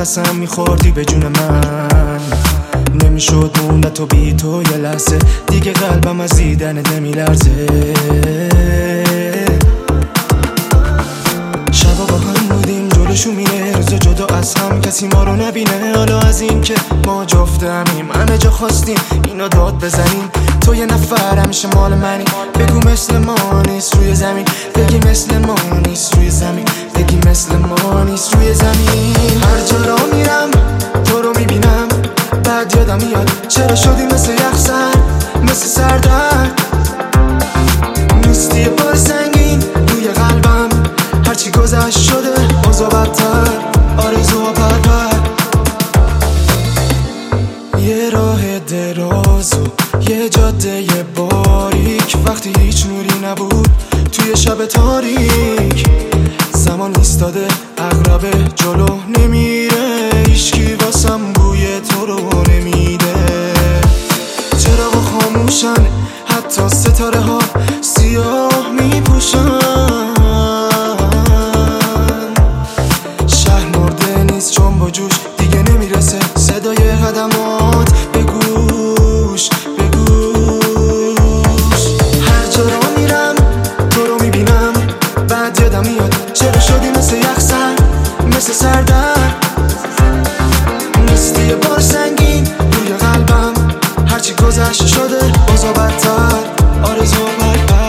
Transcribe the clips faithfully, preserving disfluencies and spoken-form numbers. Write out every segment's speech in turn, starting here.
قسم میخوردی به جون من، نمیشد موند تو بی تو یه لحظه دیگه، قلبم از دیدنت نمیلرزه. شبا با هم بودیم جلوشو میره، روزا جدا از هم کسی ما رو نبینه. حالا از این که ما جفتمیم همه جا خواستیم اینو داد بزنیم، تو یه نفر همیشه مال منی. بگو مثل ما نیست روی زمین، بگی مثل ما نیست روی زمین، بگی مثل ما نیست روی زمین. هر جا را میرم تو رو میبینم، بعد یادم میاد چرا شدی مثل یخسر، مثل سردرد. نیستی یه بار سنگین روی قلبم، هرچی گذشت شده اوضاع بدتر، آرزوها پرپر. یه راه دراز و یه جاده باریک، وقتی هیچ نوری نبود توی شب تاریک. زمان ایستاده عقربه جلو نمیره، هیچکی واسم بوی تو رو نمیده. چراغ خاموشن حتی ستاره ها سیاه میپوشن، شهر مرده نیست چون با جوش دیگه نمیرسه صدای قدمات به گوش به گوش. هر جا را میرم تو رو میبینم، بعد یادم میاد چرا شدی مثل یخسر، مثل سردرد. نیستی یه بار سنگین روی قلبم، هرچی گذشته شده اوضاع بدتر، آرزو پرپر.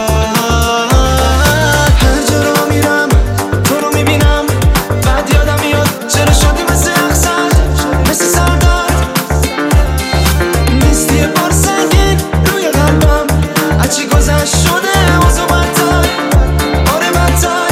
هر جا را میرم تو رو میبینم، بعد یادم میاد چرا شدی مثل یخسر، مثل سردرد. نیستی یه بار سنگین روی قلبم، هرچی گذشته شده اوضاع بدتر، آره بدتر.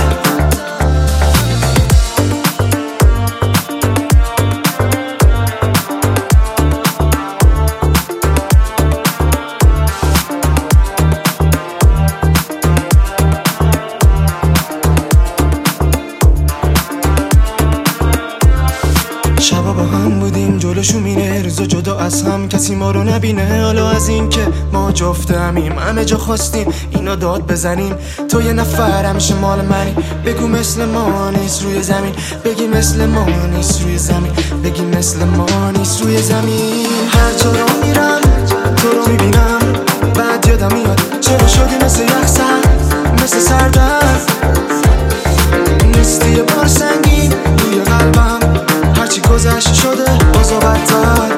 شبا با هم بودیم جلوشو میره، روزا جدا از هم کسی ما رو نبینه. حالا از این که ما جفتمیم همه جا خواستیم اینو داد بزنیم، تو یه نفر همیشه مال منی. بگو مثل ما نیست روی زمین، بگی مثل ما نیست روی زمین، بگی مثل ما نیست روی زمین. هر جا را میرم تو رو میبینم، بعد یادم میاد چرا شدی مثل یخسر، مثل سردرد. نیستی یه بار سنگین روی قلبم، هرچی گذشته شده اوضاع بدتر.